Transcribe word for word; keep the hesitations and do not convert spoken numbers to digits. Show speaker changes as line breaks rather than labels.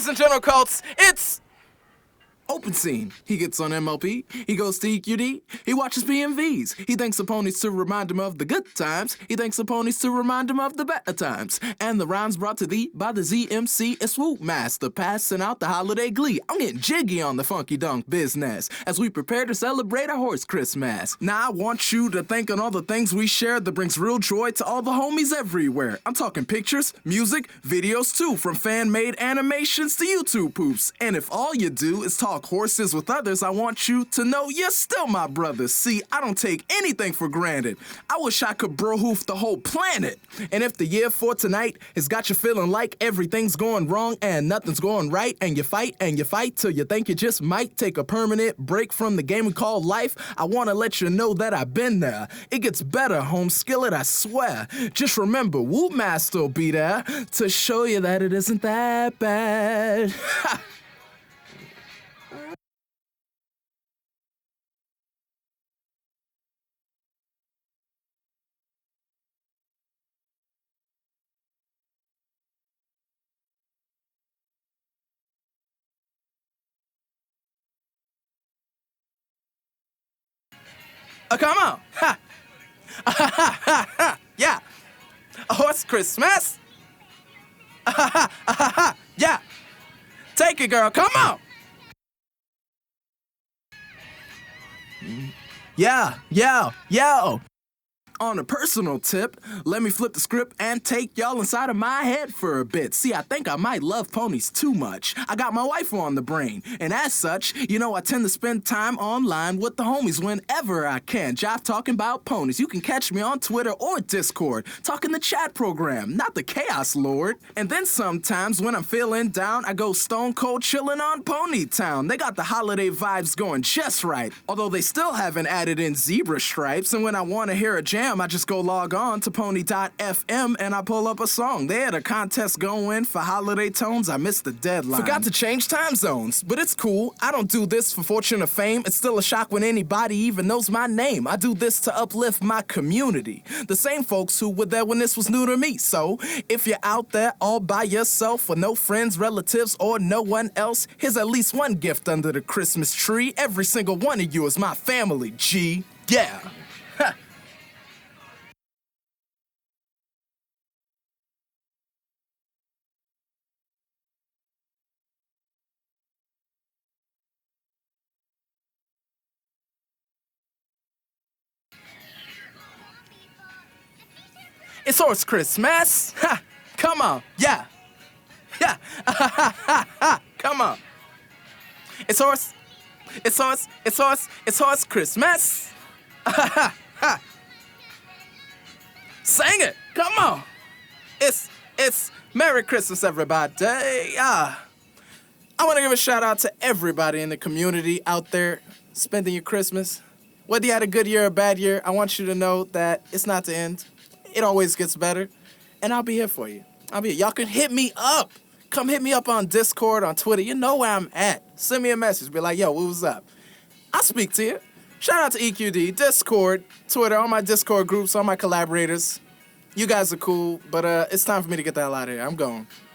Ladies and gentlemen, cults, it's
Open Scene. He gets on M L P, he goes to E Q D, he watches P M Vs, he thanks the ponies to remind him of the good times, he thanks the ponies to remind him of the better times. And the rhymes brought to thee by the Z M C and Swoop Master, passing out the holiday glee. I'm getting jiggy on the funky dunk business as we prepare to celebrate our horse Christmas. Now I want you to think on all the things we share that brings real joy to all the homies everywhere. I'm talking pictures, music, videos too, from fan-made animations to YouTube poops. And if all you do is talk horses with others, I want you to know you're still my brother. See, I don't take anything for granted. I wish I could bro hoof the whole planet. And if the year for tonight has got you feeling like everything's going wrong and nothing's going right, and you fight and you fight till you think you just might take a permanent break from the game we call life, I want to let you know that I've been there. It gets better, home skillet, I swear. Just remember, Whoop Master will be there to show you that it isn't that bad. Oh, come on. Ha. Ha, ha, ha, ha. Yeah. A horse Christmas. Ha, ha, ha, ha. Yeah. Take it, girl. Come on. Yeah, yeah, yeah. On a personal tip, let me flip the script and take y'all inside of my head for a bit. See, I think I might love ponies too much. I got my wife on the brain, and as such, you know I tend to spend time online with the homies whenever I can. Jive talking about ponies. You can catch me on Twitter or Discord, talking the chat program, not the Chaos Lord. And then sometimes when I'm feeling down, I go stone cold chilling on Pony Town. They got the holiday vibes going just right, although they still haven't added in zebra stripes. And when I want to hear a jam, I just go log on to pony dot f m and I pull up a song. They had a contest going for holiday tones. I missed the deadline. Forgot to change time zones, but it's cool. I don't do this for fortune or fame. It's still a shock when anybody even knows my name. I do this to uplift my community, the same folks who were there when this was new to me. So if you're out there all by yourself with no friends, relatives, or no one else, here's at least one gift under the Christmas tree. Every single one of you is my family, G. Yeah. It's horse Christmas. Ha! Come on. Yeah. Yeah. Come on. It's horse. It's horse. It's horse. It's horse Christmas. Sing it. Come on. It's it's Merry Christmas, everybody. Ah. I want to give a shout out to everybody in the community out there spending your Christmas. Whether you had a good year or a bad year, I want you to know that it's not the end. It always gets better, and I'll be here for you. I'll be here. Y'all can hit me up. Come hit me up on Discord, on Twitter. You know where I'm at. Send me a message. Be like, yo, what was up? I'll speak to you. Shout out to E Q D, Discord, Twitter, all my Discord groups, all my collaborators. You guys are cool, but uh, it's time for me to get the hell out of here. I'm going.